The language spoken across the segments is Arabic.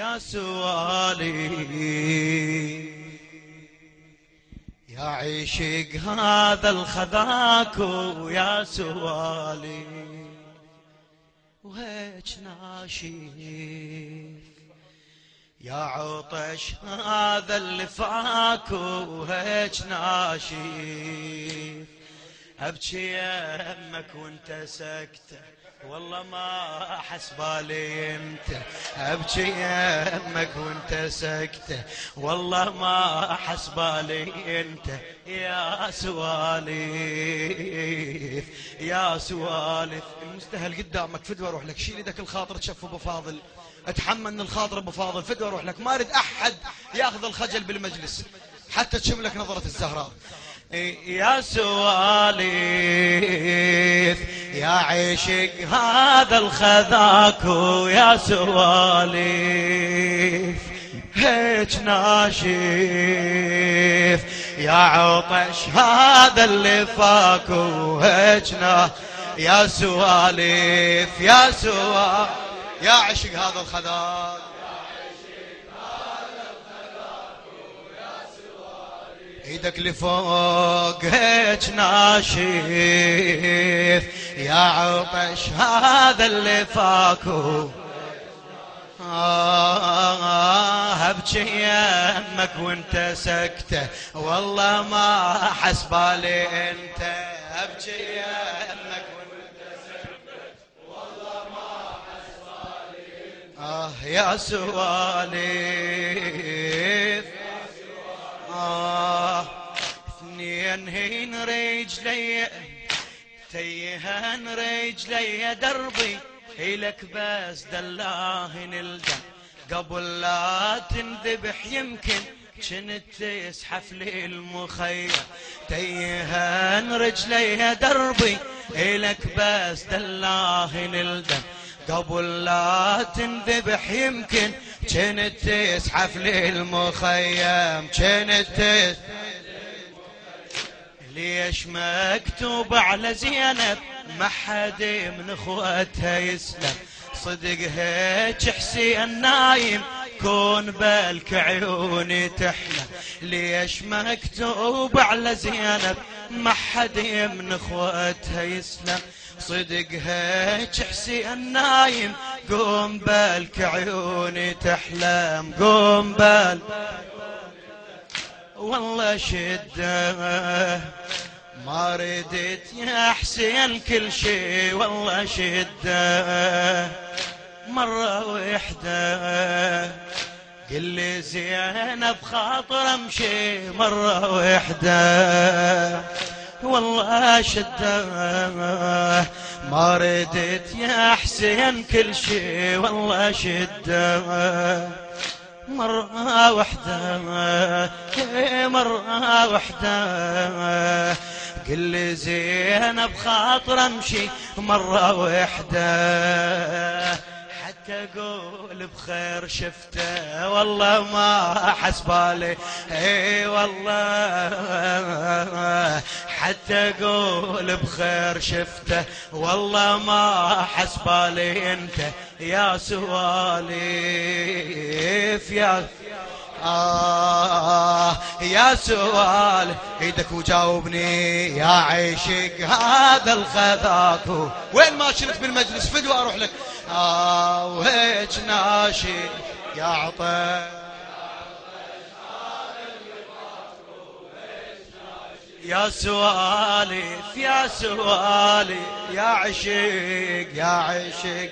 يا سوالي يا عشق هذا الخذاك ويا سوالي وهيج ناشف يا عطش هذا اللي فاك وهيج ناشف ابكي يمك وانت سكته والله ما احس بالي انت ابكي يمك وانت سكته والله ما احس بالي انت يا سوالف يا سوالف. المستهل قدامك فدوى اروح لك شيل يدك الخاطر تشوف ابو فاضل اتحمل الخاطر ابو فاضل فدوى اروح لك ما اريد احد ياخذ الخجل بالمجلس حتى تشم لك نظرة الزهراء. يا سوالف يا عشق هذا الخذاك ويا سوالف هيج ناشف يا عطش هذا اللي فاك وهيج يا سوالف يا سوالف يا عشق هذا الخذاك ايدك لفوق هيج ناشف يا عطش هذا اللي فاكو ابكي يمك وانت سكته والله ما احس بالي انت ابكي يمك وانت سكته والله ما احس بالي انت يا سوالف اثنين هين رجلي تيهن رجلي دربي إلك بس دلاهن الدم قبل لا تنذبح يمكن كنت تسحف لي المخيم تيهن رجلي دربي إلك بس دلاهن الدم قبل لا تنذبح يمكن كنت تسحف لي المخيم كنت ليش مكتوب على زينب ما حد من اخواتها يسلم صدق هيك حسين نايم كون بالك عيوني تحلم ليش مكتوب على زينب ما حد من اخواتها يسلم صدق هيك حسين نايم قوم بالك عيوني تحلم قوم بال والله شده ما ردت يا حسين كل شي والله شده مرة وحده قل لي زينب خاطر امشي مرة وحده والله شده ما ردت يا حسين كل شي والله شده مرة وحده مرة وحده قل لي زينب خاطر امشي مرة وحده حتى اقول بخير شفته والله ما احس بالي اي والله حتى اقول بخير شفته والله ما احس بالي انت يا سوالف يا سؤال ايدك وجاوبني يا عشق هذا الخذاك وين ما شلت بالمجلس فدوى اروح لك وهيج ناشي يا عطش يا سوالف يا سوالي يا عشق يا عشق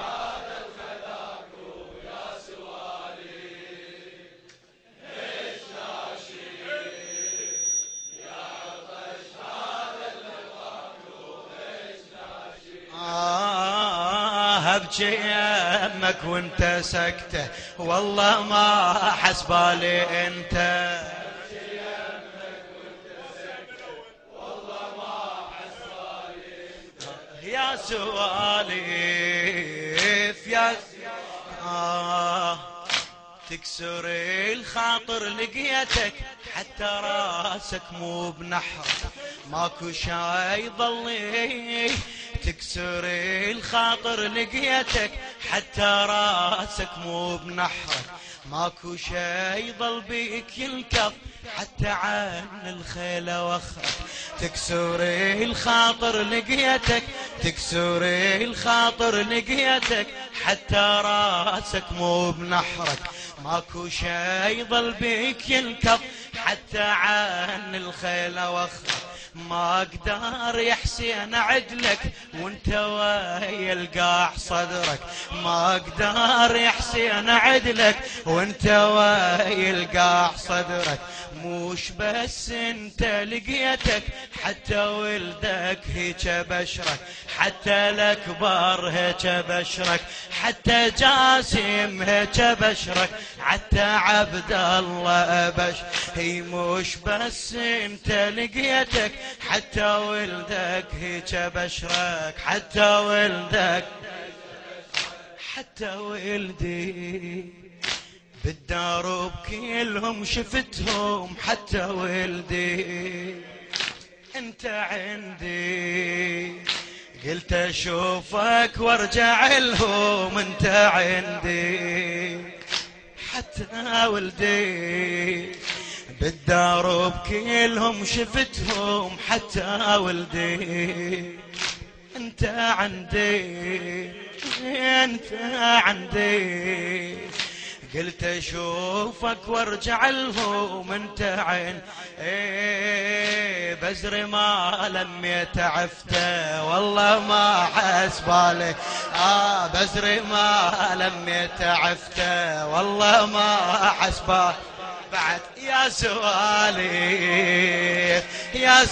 ابكي يمك وانت سكته والله ما احس بالي انت ابكي يمك وانت سكته والله ما احس بالي انت يا سوالف يا تكسر الخاطر لقيتك حتى راسك مو بنحر ماكو شاي ضلي تكسر الخاطر لقيتك حتى راسك مو بنحرك، ماكو شي ضل بيك ينكض حتى عن الخيل وخرك. تكسري الخاطر لقيتك، تكسري الخاطر لقيتك، حتى راسك مو بنحرك، ماكو شي ضل بيك ينكض حتى عن الخيل وخرك. ما اقدر يا حسين اعدلك وانت ويا القاع صدرك، ما اقدر يا حسين اعدلك وانت ويا القاع صدرك. موش بس انت لقيتك، حتى ولدك هيك بشرك، حتى الاكبر هيك بشرك، حتى جاسم هيك بشرك، حتى عبد الله بشر. هي مش بس انت لقيتك، حتى ولدك هيك بشرك، حتى ولدك، حتى ولدي بالدار بكلهم شفتهم، حتى ولدي انت عندي. قلت اشوفك وارجع لهم، انت عندي حتى ولدي بالدار بكلهم شفتهم، حتى ولدي انت عندي، انت عندي. قلت اشوفك وارجع لهم، انت عين. بزر ما لميت عفته والله ما حسبالي، بزر ما لميت عفته والله ما حسبالي. بعد يا سواليف، يا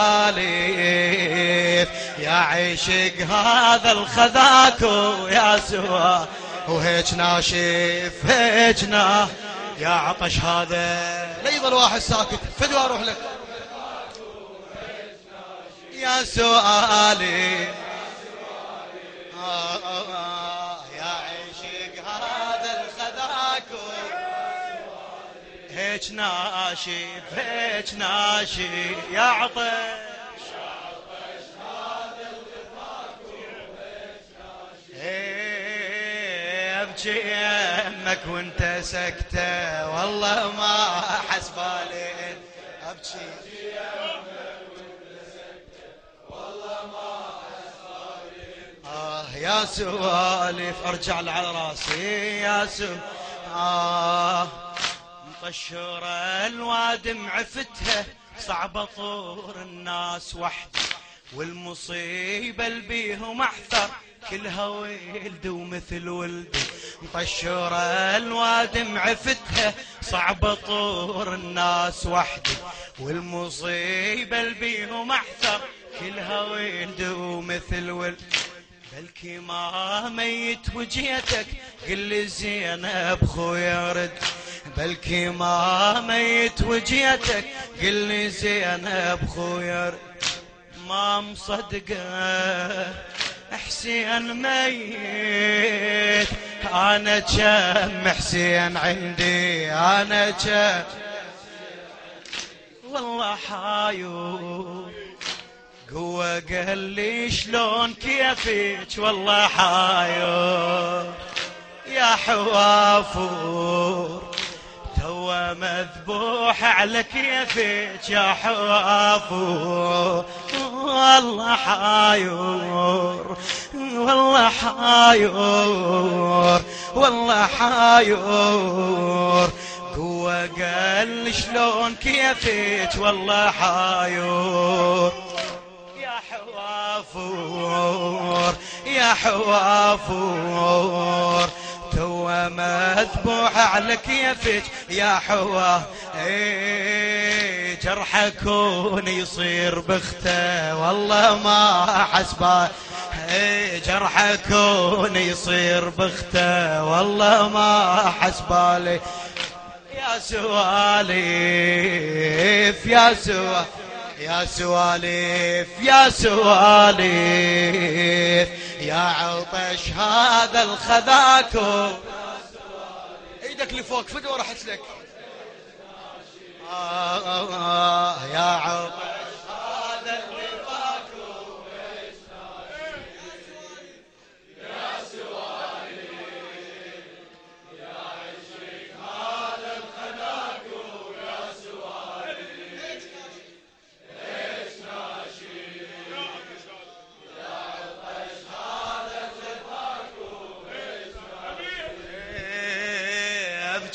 سواليف، يا عشق هذا الخذاكو يا سواليف، وهيج ناشف هيجنا يا عطش هذا. لا يظل واحد ساكت، فدوى اروح لك يا سؤالي. يا عشق هذا الخذاكو هيج ناشف هيج ناشف يا عطش، ابكي يمك وانت سكتة والله ما حسبالي. ابكي يمك وانت سكتة والله ما حسبالي. يا سوالف ارجع على راسي يا سوالف. مطشرة الوادم عفتها صعبة طور الناس وحدي، والمصيبة اللي بيهم احثر كلها ولد ومثل ولدي. مطشرة الوادم عفتها صعبة طور الناس وحدي، والمصيبة اللي بيهم احثر كلها ولد ومثل ولدي. بلكي ما ميت وجيتك قل لي زينب خويا رد، بلكي ما ميت وجيتك قل لي زينب خويا رد. ما مصدقه حسين ميت، انا كم حسين عندي، انا كم والله حايو قوة. قال لي شلون كيفك والله حاير يا حوافور، تو مذبوح على كيفك يا حوافور. والله حاير والله حاير والله حاير قوة. قال شلون كيفك والله حاير يا حوافور يا حوافور، تو مذبوح على كيفك يا حوا. جرحكون يصير بخته والله ما حسبه، جرحكون يصير بخته والله ما حسبالي. يا سواليف يا سواليف يا سواليف يا سواليف، يا عطش هذا الخذاكو. ايدك لفوق فدوى راحت لك. يا عطش هذا الخذاكو يا سواليف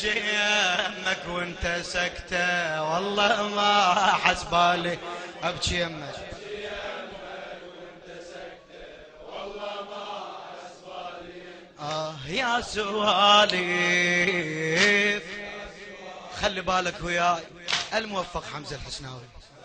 ابجي يمك وانت سكتة والله ما حسبالي ابجي يمك يا سواليف. خلي بالك وياي الموفق حمزة الحسناوي.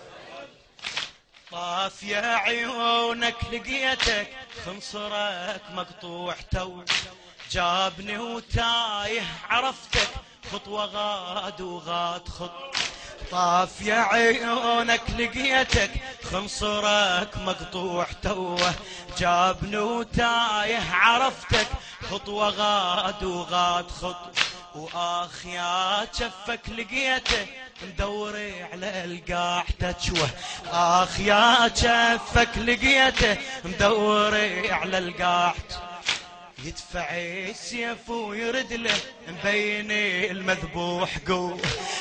طاف يا عيونك لقيتك خنصرك مقطوع تو جابني وتايه عرفتك خطوة غاد وغاد خط. طاف يا عيونك لقيتك خنصرك مقطوع توه جابني وتايه عرفتك خطوة غاد وغاد خط. واخ يا جفك لقيته مدوري على القاع تجوه. اخ يا جفك لقيته مدوري على القاع يدفع السيف ويرد له مبين المذبوح قوه.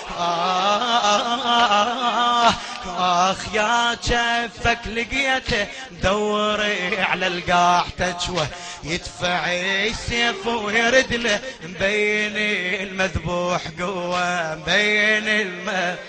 اخ يا جفك لقيته مدوري على القاع تجوه يدفع السيف ويرد له مبين المذبوح قوه مبين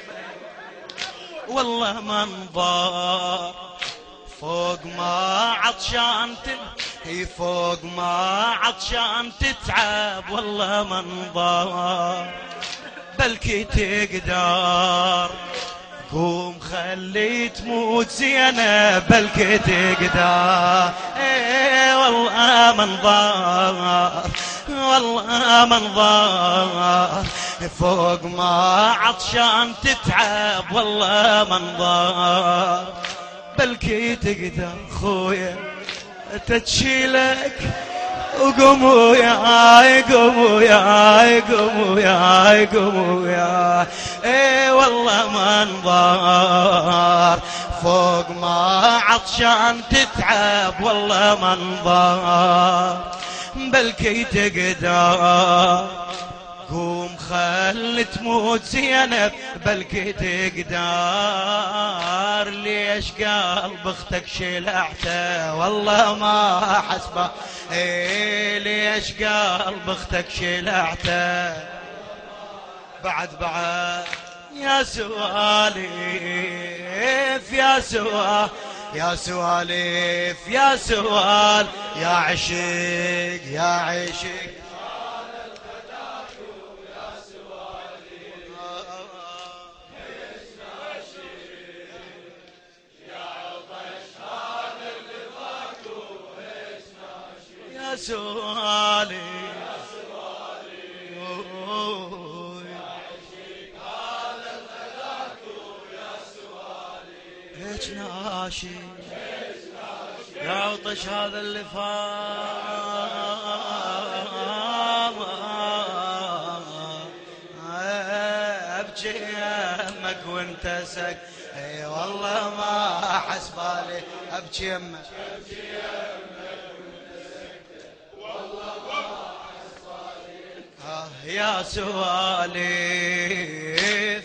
والله منظر فوق ما عطشان فوق ما عطشان تتعب والله منظر بلكي تقدر قوم خلي تموت زينب بلكي تقدر. والله منظر والله منظر فوق ما عطشان تتعب والله منظر بلكي تقدر خويا تتشيلك وقوموا يا قوموا يا قوموا يا قوموا يا والله منظر فوق ما عطشان تتعب والله منظر بلكي تقدر قوم خل تموت زينب بلكي تقدر. ليش قلب اختك شلعته والله ما حسبه ليش قلب اختك شلعته بعد يا سواليف يا سواليف يا سواليف يا سوال يا عشق يا عشق يا سوالي يا سوالي يا عشق هذا الخلاك يا سوالي هيج ناشي يا عطش هذا اللي فام ابجي يمك وانت سك اي والله ما حسبالي ابجي يمك يا سواليف.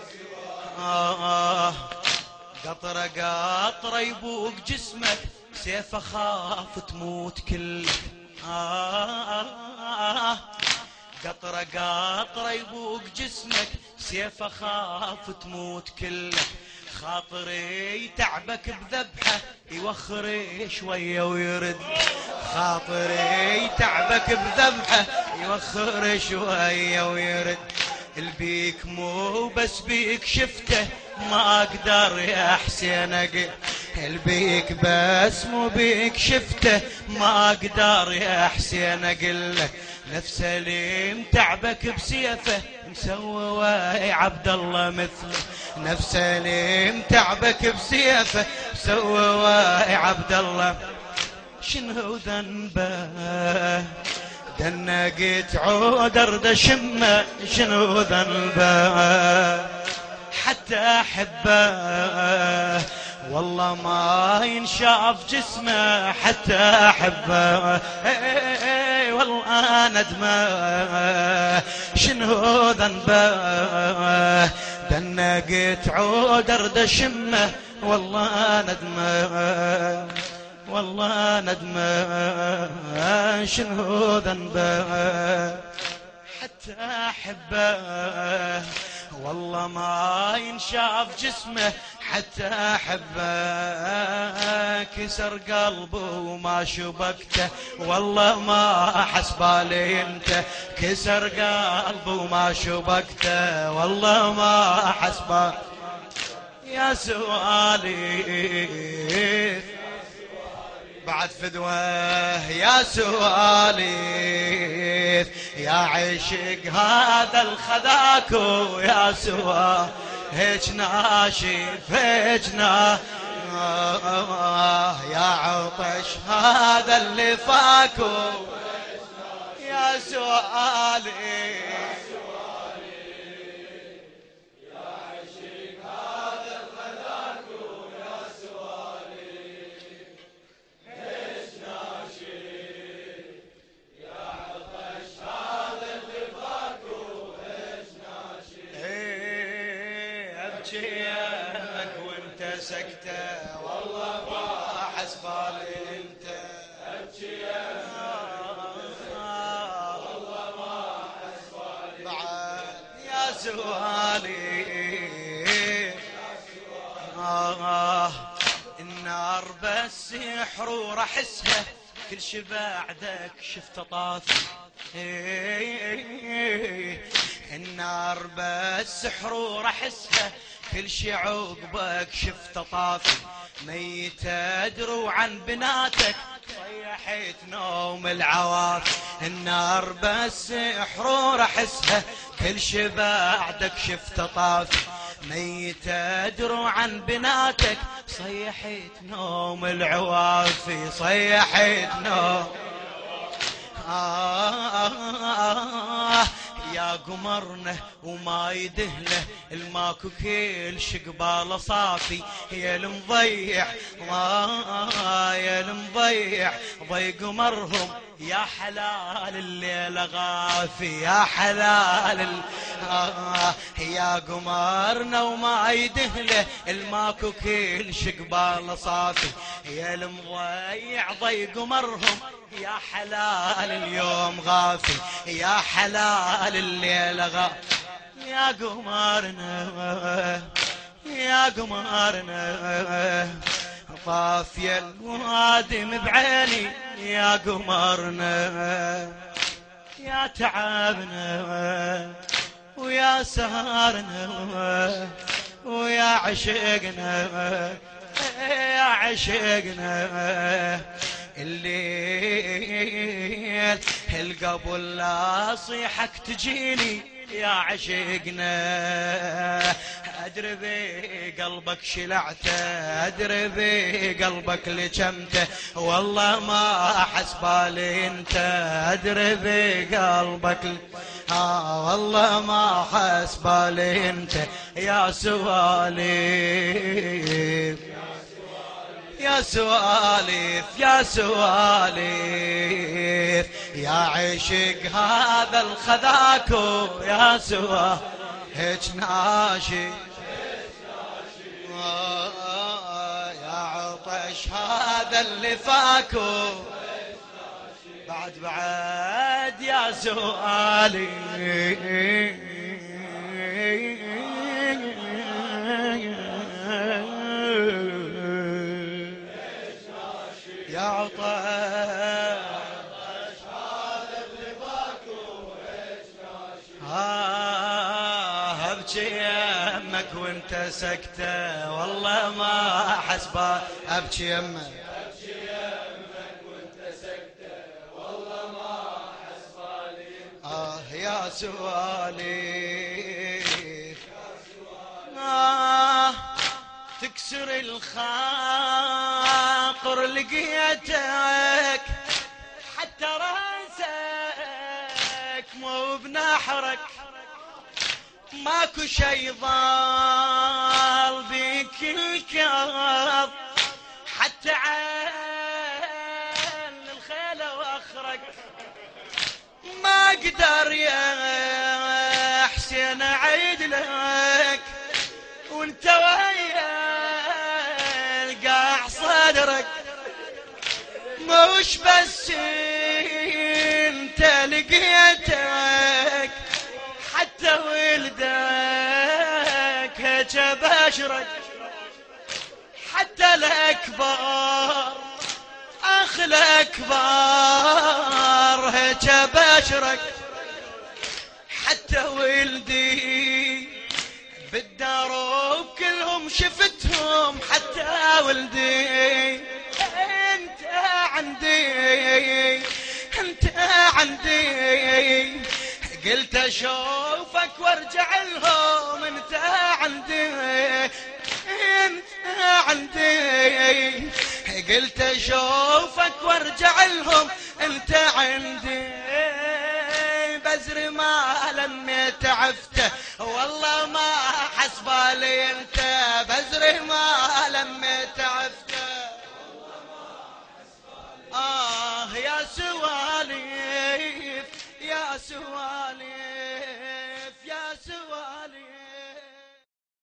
قطرة قطرة يبوق جسمك سيف اخاف تموت كلك. قطرة قطرة يبوق جسمك سيف اخاف تموت كلك. خاطري تعبك بذبحه يوخري شويه ويرد. خاطري تعبك بذبحه يوخر شويه ويرد. البيك مو بس بيك شفته ما اقدر يا حسين اقل. البيك بس مو بيك شفته ما اقدر يا حسين اقول لك. نفس اللي تعبك بسيفه مسوى عبد الله مثله. نفس اللي تعبك بسيفه مسوى عبد الله. شنو ذنبه دنقت عودر دشمه شنو ذنبه حتى احبه والله ما ينشاف جسمه حتى احبه. والله ندمه شنو ذنبه دنقت عودر دشمه والله ندمه والله ندمه شنو ذنبه حتى حتى أحبه، والله ما ينشاف جسمه حتى أحبه، كسر قلبه وما شبكته، والله ما أحس بالي انت، كسر قلبه وما شبكته، والله ما أحس بالي. يا سوالي بعد فدوة يا سواليف، يا عشق هذا الخذاكو يا سواليف، هيج ناشف هيج يا عطش هذا اللي فاكو يا سواليف. أبكيك وانت سكتة والله ما أحس بالي انت، أبكيك والله ما أحس بالي بعد يا سوالي. النار بس يحرور أحسها، كل شي بعدك شفت طافي، النار بس حرور احسها، كل شي عقبك شفت طافي، ميت ادرو عن بناتك صيحت نوم العواطف، النار بس حرور احسها، كل شي بعدك شفت طافي، ميت ادرو عن بناتك صيحت نوم العوافي، صيحت نوم. يا قمرنا وما يدهله الماكو كل شقباله صافي، يا المضيع يا المضيع ضي قمرهم، يا حلال الليلة غافي يا حلال يا قمرنا وما يدهله الماكو كل شقباله صافي، يا المضيع ضي قمرهم، يا حلال اليوم غافي يا حلال الليلة غافي. يا قمرنا يا قمرنا طافي الوادم بعيني، يا قمرنا يا تعبنا ويا سهرنا ويا عشقنا يا عشقنا، الليل القبل لا صيحك تجيني يا عشقنا، أدري بقلبك شلعته أدري بقلبك لجمته، والله ما أحس بالي انت، أدري بقلبك والله ما أحس بالي انت، يا سواليف يا سواليف يا سواليف، يا عشق هذا الخذاكو يا سواليف، هيج ناشي يا عطش هذا اللي فاكو بعد يا سواليف. يا عطش هذا اللي باكو ايش ناشي، ابكي يمك وانت سكتة والله ما احس ابكي يمك وانت سكتة والله ما احس بالي، يا سواليف تكسر الخاطر لقيتك، حتى راسك مو بنحرك، ماكو شي ضال بيك الكظ، حتى عين الخيل واخرك، ما اقدر يا حسين اعيد لك وانت ويا القاع صدرك، مش بس انت لقيتك بشرك حتى الأكبر أخ الأكبر هيك بشرك حتى ولدي بالدار كلهم شفتهم حتى ولدي انت عندي انت عندي قلت اشوفك وارجع لهم انت عندي انت عندي قلت اشوفك وارجع لهم انت عندي بزر ما لميت عفته والله ما حسبالي انت بزر ما لميت عفته يا سواليف يا سواليف يا سواليف